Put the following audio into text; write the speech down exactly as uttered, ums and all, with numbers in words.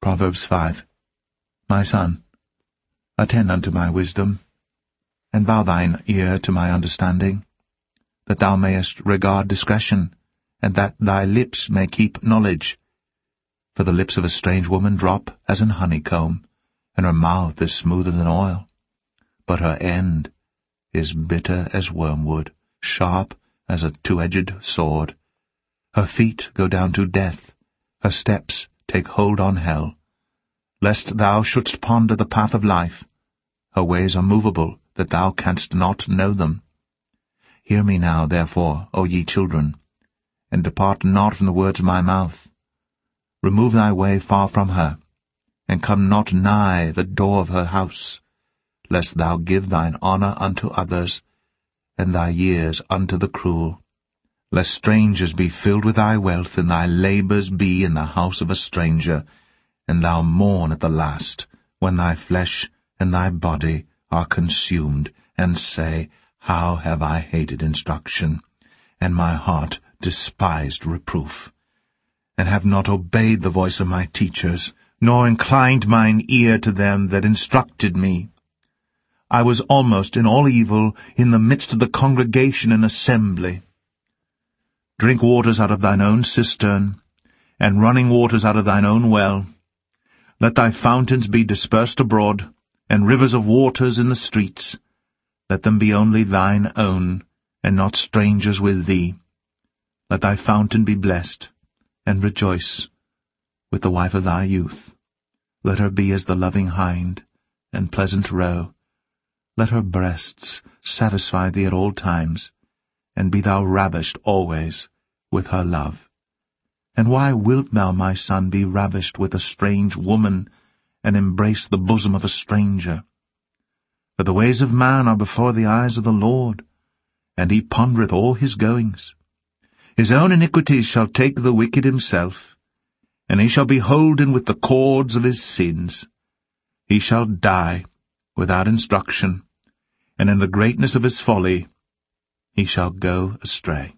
Proverbs five. My son, attend unto my wisdom, and bow thine ear to my understanding, that thou mayest regard discretion, and that thy lips may keep knowledge. For the lips of a strange woman drop as an honeycomb, and her mouth is smoother than oil. But her end is bitter as wormwood, sharp as a two-edged sword. Her feet go down to death, her steps take hold on hell. Lest thou shouldst ponder the path of life, her ways are movable, that thou canst not know them. Hear me now, therefore, O ye children, and depart not from the words of my mouth. Remove thy way far from her, and come not nigh the door of her house, lest thou give thine honour unto others, and thy years unto the cruel. Lest strangers be filled with thy wealth, and thy labours be in the house of a stranger, and thou mourn at the last, when thy flesh and thy body are consumed, and say, How have I hated instruction, and my heart despised reproof, and have not obeyed the voice of my teachers, nor inclined mine ear to them that instructed me. I was almost in all evil in the midst of the congregation and assembly. Drink waters out of thine own cistern, and running waters out of thine own well. Let thy fountains be dispersed abroad, and rivers of waters in the streets. Let them be only thine own, and not strangers with thee. Let thy fountain be blessed, and rejoice with the wife of thy youth. Let her be as the loving hind, and pleasant roe. Let her breasts satisfy thee at all times, and be thou ravished always with her love. And why wilt thou, my son, be ravished with a strange woman, and embrace the bosom of a stranger? For the ways of man are before the eyes of the Lord, and he pondereth all his goings. His own iniquities shall take the wicked himself, and he shall be holden with the cords of his sins. He shall die without instruction, and in the greatness of his folly he shall go astray.